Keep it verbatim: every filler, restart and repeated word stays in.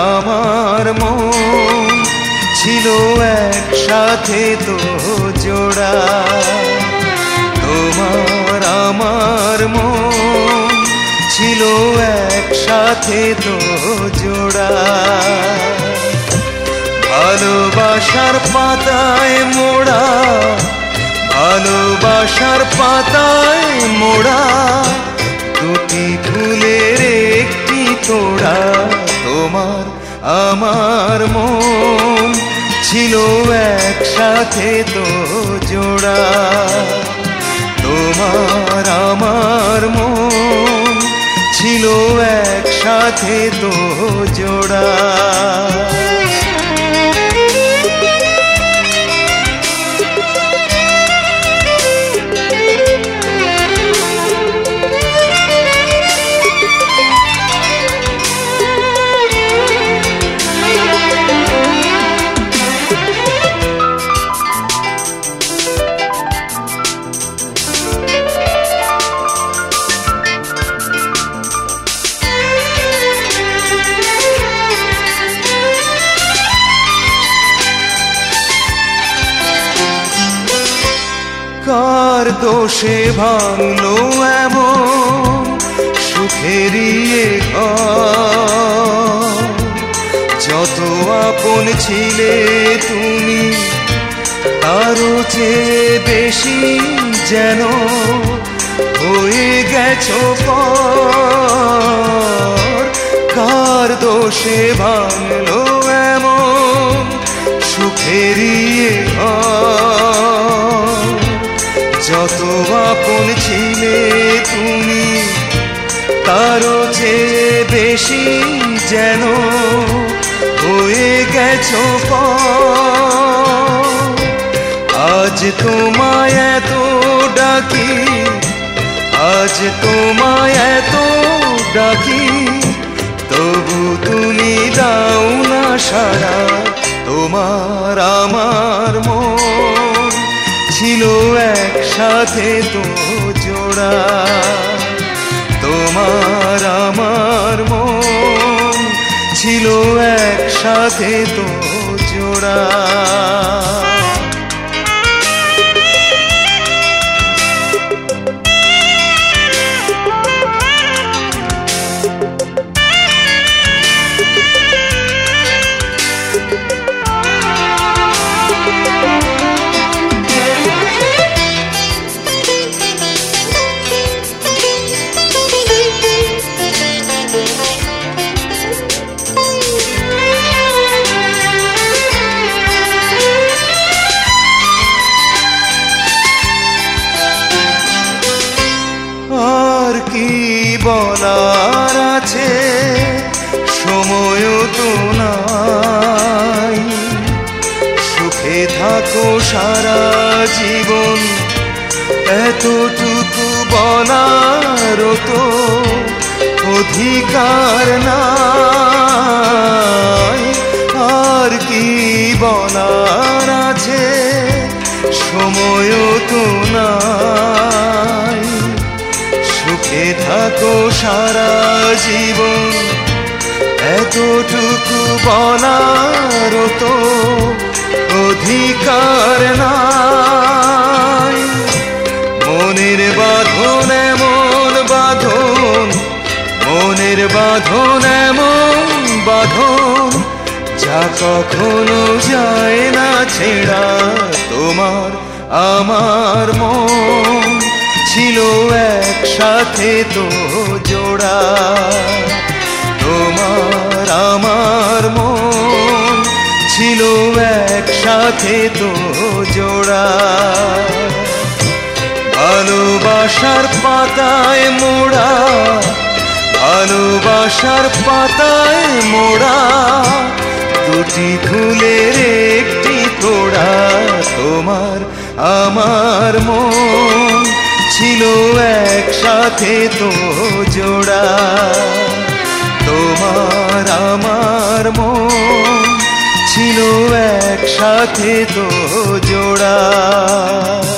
আমার মন ছিল একসাথে তো জোড়া। তোমার আমার মন ছিল একসাথে তো জোড়া। ভালোবাসার পাতায় মোড়া, ভালোবাসার পাতায় মোড়া, দুটি ফুলের একটি তোড়া। তোমার আমার মন ছিল একসাথে তো জোড়া। তোমার আমার মন ছিল একসাথে তো জোড়া। কার দোষে ভাঙলো এমন সুখেরই এ ঘর? যত আপন ছিলে তুমি তারও চেয়ে বেশি যেন হয়ে গেছো পর। কার দোষে ভাঙলো এমন সুখেরই এ ঘর? যত আপন ছিলে তুমি তারও চেয়ে বেশি যেন হয়ে গেছো পর। আজ তোমায় এত ডাকি, আজ তোমায় এত ডাকি, তবু তুমি দাও না সাড়া। তোমার আমার মন ছিল একসাথে তো জোড়া। তোমার আমার মন ছিল একসাথে তো জোড়া। কি বলার আছে, সময়ও তো নাই। সুখে থাকো সারা জীবন, এতটুকু বলার তো অধিকার নাই। আর কি বলার আছে, সময়ও তো নাই। সুখে থাকো সারা জীবন, এতটুকু বলার তো অধিকার নাই। মনের বাঁধন এমন বাঁধন, মনের বাঁধন এমন বাঁধন, যা কখনো যায় না ছেড়া। তোমার আমার মন ছিল একসাথে তো জোড়া। তোমার আমার মন ছিল একসাথে তো জোড়া। ভালোবাসার পাতায় মোড়া, ভালোবাসার পাতায় মোড়া, দুটি ফুলের একটি তোড়া। তোমার আমার মন ছিল একসাথে তো জোড়া। তোমার আমার মন ছিল একসাথে তো জোড়া।